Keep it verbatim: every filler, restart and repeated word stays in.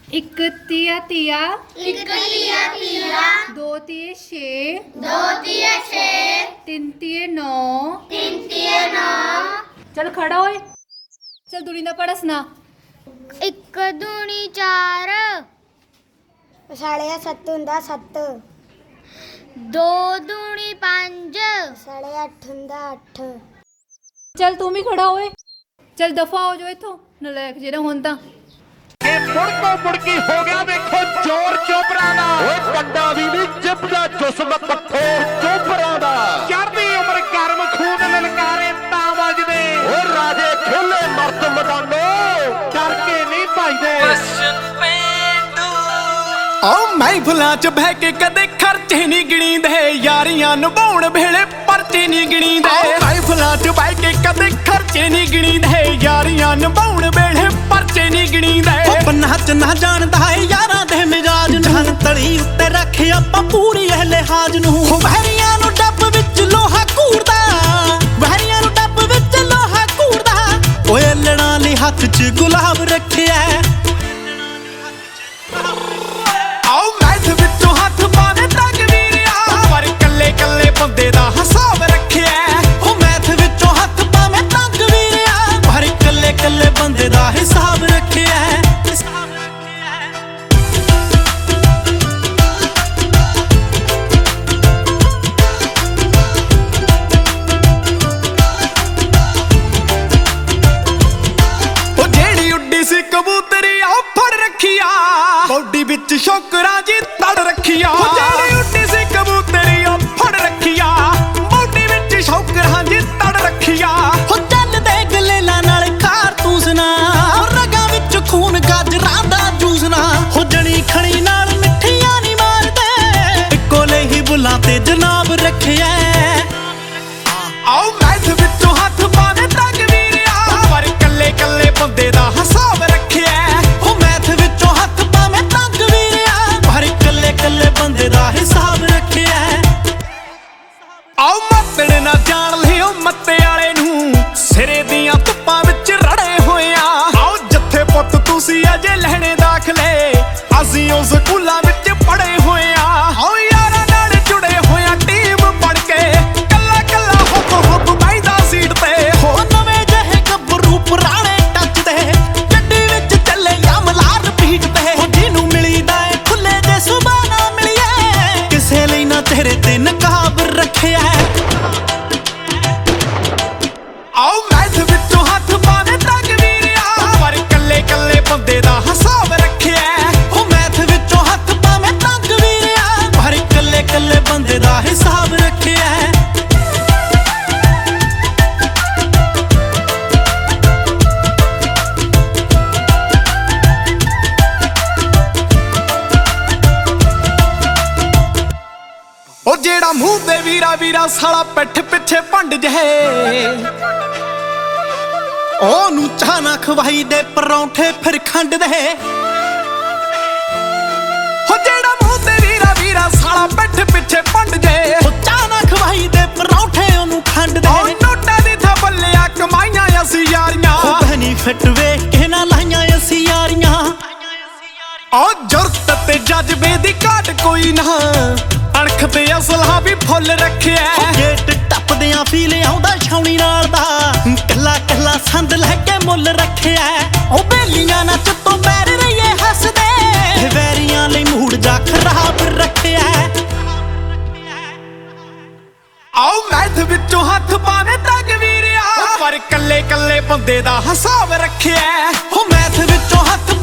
ਇੱਕ ਤੀਆ ਤੀਆ ਇੱਕ ਤੀਆ ਤੀਆ ਦੋ ਤੀਏ ਛੇ ਦੋ ਤੀਏ ਛੇ ਤਿੰਨ ਤੀਏ ਨੌ ਤਿੰਨ ਤੀਏ ਨੌ। ਚੱਲ ਖੜਾ ਹੋਏ। ਚੱਲ ਦੁਨੀ ਦਾ ਪੜਾ ਸੁਣਾ। ਇੱਕ ਦੂਣੀ ਚਾਰ ਸਾਢੇ ਸੱਤ ਹੁੰਦਾ ਸੱਤ। ਦੋ ਦੂਣੀ ਪੰਜ ਸਾਢੇ ਅੱਠ ਹੁੰਦਾ ਅੱਠ। ਚੱਲ ਤੂੰ ਵੀ ਖੜਾ ਹੋਏ। ਚੱਲ ਦਫਾ ਹੋ ਜਾਓ ਇੱਥੋਂ ਨਲਾਇਕ ਜਿਹੜਾ ਹੁਣ ਤਾਂ ਇਹ ਮੁੜ ਤੋਂ ਮੁੜਕੀ ਹੋ ਗਿਆ ਵੇਖੋ ਜ਼ੋਰ ਚੋਬਰਾਂ ਦਾ। ਓਏ ਕੰਡਾ ਵੀ ਨਹੀਂ ਜਿੱਪਦਾ ਜਿਸਮ ਕਠੋਰ ਚੋਬਰਾਂ ਦਾ। ਚੜ੍ਹਦੀ ਉਮਰ ਗਰਮ ਖੂਨ ਲਲਕਾਰੇ ਤਾਂ ਵੱਜਦੇ। ਓ ਰਾਜੇ ਖੇਲੇ ਮਰਦ ਮੈਦਾਨੋ ਡਰ ਕੇ ਨਹੀਂ ਭਜਦੇ। ਆਓ ਮਹਿਫਲਾਂ ਚ ਬਹਿ ਕੇ ਕਦੇ ਖਰਚੇ ਨਹੀਂ ਗਿਣੀਂਦੇ, ਯਾਰੀਆਂ ਨਿਭਾਉਣ ਵੇਲੇ ਪਰਚੇ ਨਹੀਂ ਗਿਣੀਂਦੇ। ਮਹਿਫਲਾਂ ਚ ਬਹਿ ਕੇ ਕਦੇ ਖਰਚੇ ਨਹੀਂ ਗਿਣੀਂਦੇ, ਯਾਰੀਆਂ ਨਿਭਾਉਣ ਵੇਲੇ ਪਰਚੇ ਨਹੀਂ ਗਿਣੀਂਦੇ। ਉਹ ਬੰਨਾ ਚ ਨਾ ਜਾਣਦਾ ਏ ਯਾਰਾਂ ਦੇ ਮਿਜਾਜ ਨੂੰ, ਤਲੀ ਉੱਤੇ ਰੱਖ ਆਪਾਂ ਪੂਰੀ ਇਹ ਲਿਹਾਜ਼ ਨੂੰ। ਵਹਿਰੀਆਂ ਨੂੰ ਡੱਬ ਵਿੱਚ ਲੋਹਾ ਘੂਰਦਾ, ਵਹਿਰੀਆਂ ਨੂੰ ਡੱਬ ਵਿੱਚ ਲੋਹਾ ਘੂਰਦਾ। ਓਏ ਲੜਾਂ ਲਈ ਹੱਥ ਚ ਗੁਲਾਬ ਰੱਖਿਆ। ਆਓ ਮੈਥ ਵਿੱਚੋਂ ਹੱਥ ਪਾਵੇ ਤਕਵੀਰਿਆ, ਪਰ ਕੱਲੇ ਕੱਲੇ ਬੰਦੇ ਦਾ ਹਿਸਾਬ ਰੱਖਿਆ। ਉਹ ਮੈਥ ਵਿੱਚੋਂ ਹੱਥ ਪਾਵੇ ਤਕਵੀਰਿਆ, ਪਰ ਕੱਲੇ ਕੱਲੇ ਬੰਦੇ ਦਾ ਹਿਸਾਬ ਰੱਖਿਆ। ਉਹ ਜਿਹੜੀ ਉੱਡੀ ਸੀ ਕਬੂਤਰੀ ਆ ਫੜ ਰੱਖਿਆ, ਬੌਡੀ ਵਿੱਚ ਸ਼ੌਕਰਾਂ ਜੀ ਤੜ ਰੱਖੀਆ। ਜਿਹੜੀ ਉੱਡੀ ਸੀ ਕਬੂਤਰੀ ਆ ਫੜ ਰੱਖਿਆ, ਬੌਡੀ ਵਿੱਚ ਸ਼ੌਕਰਾਂ ਜੀ ਤੜ ਰੱਖੀਆ। ਹੋ ਚੱਲਦੇ ਗਲੇਲਾਂ ਨਾਲ ਕਾਰਤੂਸ ਨਾ, ਰਗਾਂ ਵਿੱਚ ਖੂਨ ਗਾਜਰਾਂ ਦਾ ਜੂਸ ਨਾ। ਹੋ ਜਣੀ ਖਣੀ ਨਾਲ ਮਿੱਠੀਆਂ ਨਹੀਂ ਮਾਰਦੇ, ਇੱਕੋ ਲਈ ਬੁੱਲਾਂ ਤੇ ਜਨਾਬ ਰੱਖਿਆ। ਆਓ ਮੈਥ ਵਿੱਚੋਂ ਹੱਥ ਪਾਵੇ ਤਕਵੀਰਿਆ, ਪਰ ਕੱਲੇ ਕੱਲੇ ਬੰਦੇ ਦਾ ਹਿਸਾਬ ਰੱਖਿਆ। ਉਹ ਮੈਥ ਵਿੱਚੋਂ ਹੱਥ ਪਾਵੇ ਤਕਵੀਰਿਆ, ਪਰ ਕੱਲੇ ਕੱਲੇ ਬੰਦੇ ਦਾ ਹਿਸਾਬ ਰੱਖਿਆ। ਆਓ ਮੱਤੜ ਨਾ ਜਾਣ ਲਿਓ ਮੱਤੇ ਵਾਲੇ ਨੂੰ, ਸਿਰੇ ਦੀਆਂ ਧੁੱਪਾਂ ਵਿੱਚ ਰੜੇ ਹੋਇਆ। ਆਓ ਜੱਥੇ ਪੁੱਤ ਤੁਸੀਂ ਅਜੇ ਲੈਣੇ ਦਾਖਲੇ, ਅਸੀਂ ਉਸ ਸਕੂਲਾਂ ਵਿੱਚ ਪੜੇ ਹੋਇਆ। ਆਓ ਯਾਰਾਂ ਨਾਲ ਜੁੜੇ ਹੋਇਆ ਟੀਮ ਬਣ ਕੇ, ਕੱਲਾ ਕੱਲਾ ਹੁੱਕ ਹੁੱਕ ਬੈਠਾ ਸੀਟ ਤੇ। ਹੋ ਨਵੇਂ ਜਿਹੇ ਗੱਭਰੂ ਪੁਰਾਣੇ ਟੱਚ ਦੇ, ਗੱਡੀ ਵਿੱਚ ਚੱਲੇ ਯਮਲਾ ਰਿਪੀਟ ਤੇ। ਹੋ ਜਿਹਨੂੰ ਮਿਲੀਦਾ ਏ ਖੁੱਲੇ ਜੇ ਸੁਭਾਅ ਨਾ ਮਿਲੀਏ, ਕਿਸੇ ਲਈ ਨਾ ਚਿਹਰੇ ਤੇ ਨਕਾਬ ਰੱਖਿਆ। ਆਓ ਮੈਥ ਵਿੱਚੋਂ ਹੱਥ ਪਾਵੇ ਤਕਵੀਰਿਆ, ਪਰ ਕੱਲੇ ਕੱਲੇ ਬੰਦੇ ਦਾ ਹਿਸਾਬ ਰੱਖਿਆ। ਉਹ ਮੈਥ ਵਿੱਚੋਂ ਹੱਥ ਪਾਵੇ ਤਕਵੀਰਿਆ, ਪਰ ਕੱਲੇ ਕੱਲੇ ਬੰਦੇ ਦਾ ਹਿਸਾਬ ਰੱਖਿਆ। ਉਹ ਜਿਹੜਾ ਮੂੰਹ ਤੇ ਵੀਰਾ ਵੀਰਾ ਸਾਲਾ ਪਿੱਠ ਪਿੱਛੇ ਭੰਡ ਜਹੇ, ਉਹਨੂੰ ਚਾਹ ਨਾ ਖਵਾਈ ਦੇ ਪਰੌਂਠੇ ਫਿਰ ਖੰਡ ਦੇ। ਉਹ ਜਿਹੜਾ ਮੂੰਹ ਤੇ ਵੀਰਾ ਵੀਰਾ ਸਾਲਾ ਪਿੱਠ ਪਿੱਛੇ ਭੰਡ ਜੇ, ਉਹ ਚਾਹ ਨਾ ਖਵਾਈ ਦੇ ਪਰੌਂਠੇ ਉਹਨੂੰ ਖੰਡ ਦੇ। ਉਹ ਨੋਟਾਂ ਦੀ ਥਾਂ ਬੱਲਿਆ ਕਮਾਈਆਂ ਅਸੀਂ ਯਾਰੀਆਂ, ਉਹ ਬੈਨੀਫਿਟ ਵੇਖ ਕੇ ਨਾ ਲਾਈਆਂ ਅਸੀਂ ਯਾਰੀਆਂ। ਉਹ ਜੁਰਤ ਤੇ ਜਜ਼ਬੇ ਦੀ ਘਾਟ ਕੋਈ ਨਾ, ਅਣਖ ਤੇ ਅਸਲਾ ਵੀ ਫੁੱਲ ਰੱਖਿਆ। ਗੇਟ ਟੱਪਦਿਆਂ ਫੀਲ ਆਉਂਦਾ ਛਾਉਣੀ ਨਾਲ ਦਾ, ਕੱਲਾ ਕੱਲਾ ਸੰਦ ਲੈ ਕੇ ਮੁੱਲ ਰੱਖਿਆ। ਉਹ ਬੇਲੀਆਂ ਨੱਚ ਤੋਂ ਬੈਰ ਰਹੀਏ ਹੱਸਦੇ, ਵੈਰੀਆਂ ਲਈ ਮੂਡ ਜਾ ਖਰਾਬ ਰੱਖਿਆ। ਆਓ ਮੈਥ ਵਿੱਚੋਂ ਹੱਥ ਪਾਵੇ ਤਕਵੀਰਿਆ, ਪਰ ਕੱਲੇ ਕੱਲੇ ਬੰਦੇ ਦਾ ਹਿਸਾਬ ਰੱਖਿਆ। ਉਹ ਮੈਥ ਵਿੱਚੋਂ ਹੱਥ